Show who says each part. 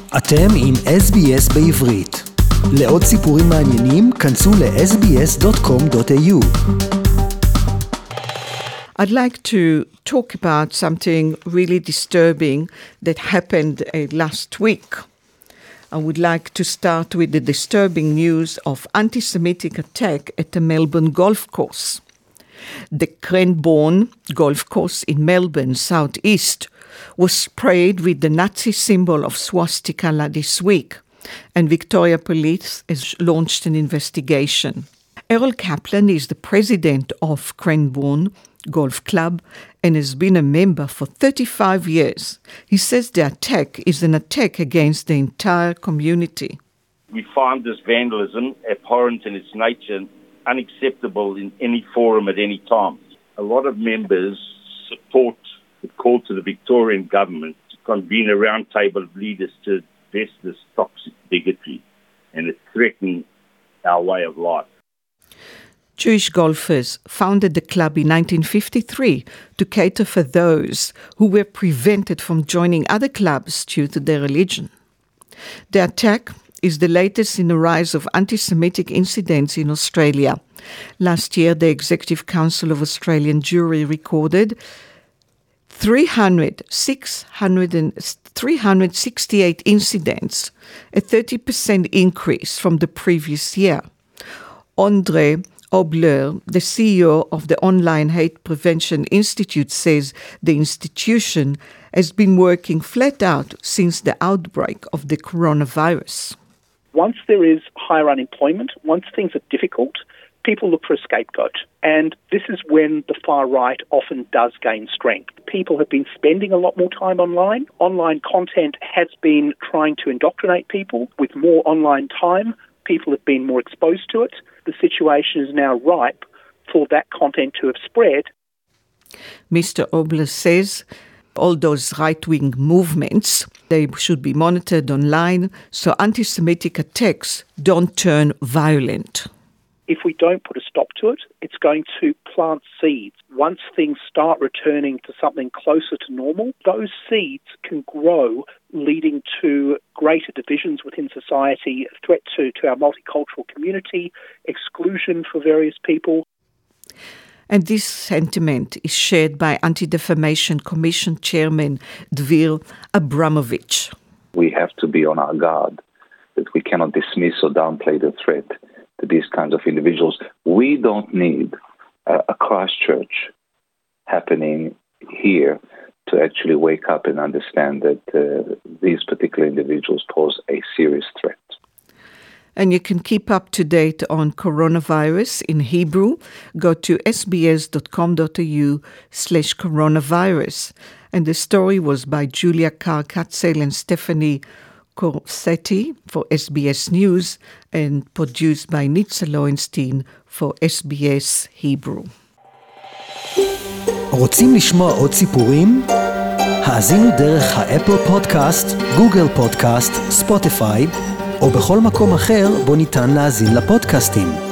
Speaker 1: אתם עם SBS בעברית. לעוד סיפורים מעניינים, כנסו ל-sbs.com.au.
Speaker 2: I'd like to talk about something really disturbing that happened last week. I would like to start with the disturbing news of anti-Semitic attack at the Melbourne golf course. The Cranbourne golf course in Melbourne, southeast, was sprayed with the Nazi symbol of swastika this week, and Victoria Police has launched an investigation. Errol Kaplan is the president of Cranbourne Golf Club and has been a member for 35 years. He says the attack is an attack against the entire community.
Speaker 3: We find this vandalism abhorrent in its nature, unacceptable in any forum at any time. A lot of members support the call to the Victorian government to convene a round table of leaders to address this toxic bigotry, and it's threatening our way of life.
Speaker 2: Jewish golfers founded the club in 1953 to cater for those who were prevented from joining other clubs due to their religion. The attack is the latest in a rise of anti-Semitic incidents in Australia. Last year, the Executive Council of Australian Jewry recorded 368 incidents, a 30% increase from the previous year. Andre Obler, the CEO of the Online Hate Prevention Institute, says the institution has been working flat out since the outbreak of the coronavirus.
Speaker 4: Once there is higher unemployment, once things are difficult, people look for a scapegoat. And this is when the far right often does gain strength. People have been spending a lot more time online. Online content has been trying to indoctrinate people. With more online time, people have been more exposed to it. The situation is now ripe for that content to have spread.
Speaker 2: Mr. Obler says all those right-wing movements, they should be monitored online so anti-Semitic attacks don't turn violent.
Speaker 4: If we don't put a stop to it, it's going to plant seeds. Once things start returning to something closer to normal, those seeds can grow, leading to greater divisions within society, a threat to our multicultural community, exclusion for various people.
Speaker 2: And this sentiment is shared by Anti-Defamation Commission Chairman Dvir Abramovich.
Speaker 5: We have to be on our guard that we cannot dismiss or downplay the threat to these kinds of individuals. We don't need a Christchurch happening here to actually wake up and understand that these particular individuals pose a serious threat.
Speaker 2: And you can keep up to date on coronavirus in Hebrew. Go to sbs.com.au/coronavirus. And the story was by Julia Carr-Katzel and Stephanie Corsetti for SBS News and produced by Nitza Lowenstein for SBS Hebrew.
Speaker 1: רוצים לשמוע עוד סיפורים? האזינו דרך האפל פודקאסט, גוגל פודקאסט, ספוטיפיי, או בכל מקום אחר בו ניתן להאזין לפודקאסטים.